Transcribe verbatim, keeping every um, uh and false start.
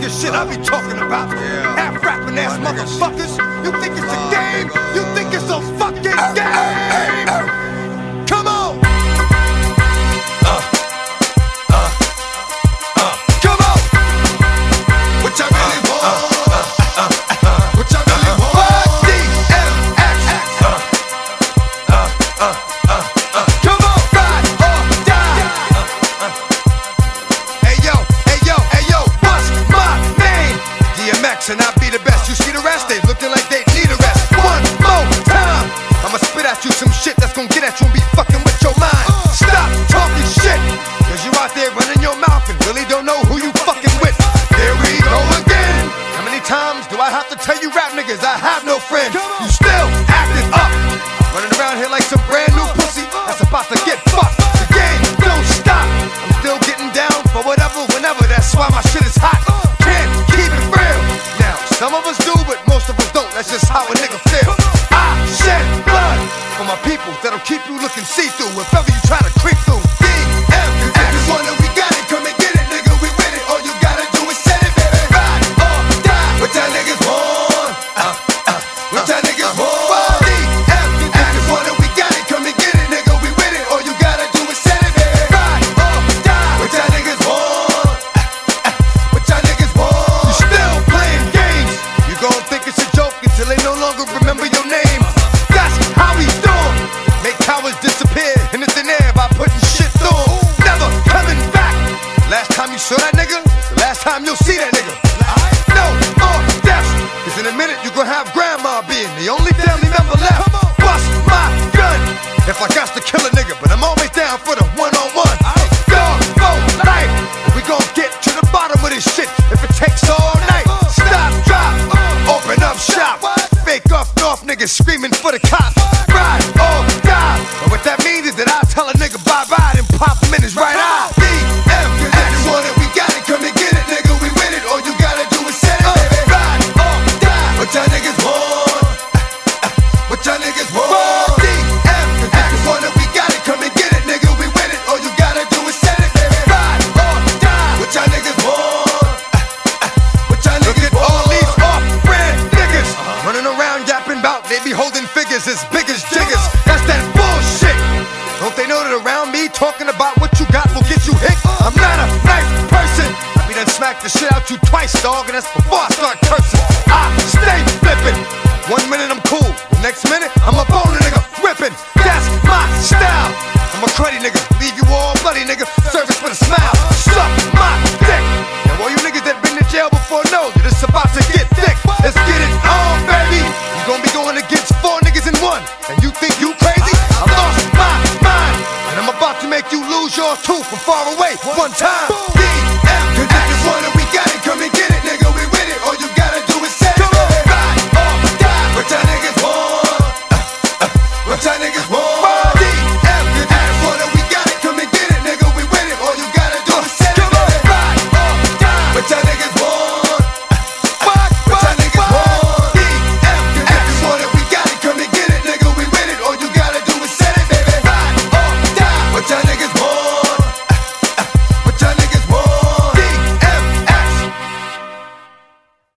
nigga shit I be talking about. Yeah. Half rapping ass My nigga motherfuckers. You think it's a Oh, game? nigga. You think it's a fucking game? Come on! Uh, uh, uh. Come on! What y'all really want? What y'all really want? Fuck D M X. Come on, ride or die. Hey yo, hey yo, hey yo, what's my name? D M X and I be the best. You see the rest? They looking like they need a rest. One more time, I'ma spit at you some shit that's gonna get at you and be fucking with your mind. Stop talking shit, cause you out there running your mouth and really don't know who you fucking with. Here we go again. How many times do I have to tell you rap niggas I have no friends? You still acting up, running around here like some brand new pussy that's about to get fucked. The game don't stop. I'm still getting down for whatever, whenever. That's why my shit is hot. Can't keep it real. Now, some of us do, but most of us don't. That's just how a nigga feel. I shed blood for my people that'll keep you looking see-through if ever you try to creep through. D M X is one that we got it. Come and get it, nigga. We with it. All you gotta do is set it, baby. Ride or die. What y'all niggas want? Uh, uh, what y'all niggas Well, want? D M X is one that we got it. Come and get it, nigga. We with it. All you gotta do is set it, baby. Ride or die. What y'all niggas want? What y'all niggas You want? still playing games. You gon' think it's a joke until they no longer remember your name. That's how we do 'em. Make cowards disappear in the thin air by putting shit through 'em. Never coming back. Last time you saw that nigga, the last time you'll see that nigga. No more deaths, cause in a minute you gon' have grandma being the only family member left. Bust my gun if I got to kill a nigga, but I'm always down for the one-on-one. Dog for life. We gon' get to the bottom of this shit if it takes all night. Stop, drop, open up shop. Fake off north niggas screaming for the cops. Ride or die. And what that means is that I tell a nigga bye-bye and pop him in his right eye. D M X is one that we got it. Come and get it, nigga. We with it. All you gotta do is set it, baby. Ride or die. What y'all niggas want? What y'all niggas want? D M X is one that we got it. Come and get it, nigga. We with it. All you gotta do is set it, baby. Ride or die. What y'all niggas want? What y'all Look niggas at all these want? off-brand niggas running around yapping about they be holding figures as big as jiggers. That's that bullshit. Don't they know that around me talking about what you got will get you hit? I'm not a nice person. I be done smack the shit out you twice, dog, and that's before I start cursing. I stay flipping. One minute I'm cool, the next minute I'm a bone nigga ripping. That's my style. I'm a cruddy nigga, leave you all bloody nigga. Service with a smile. Suck my dick. Now all you niggas that been to jail before know that it's about to get thick. Let's get it on, baby. You gon' be going against four niggas in one, and you think you crazy? I lost my mind, and I'm about to make you lose yours too from far away one time. D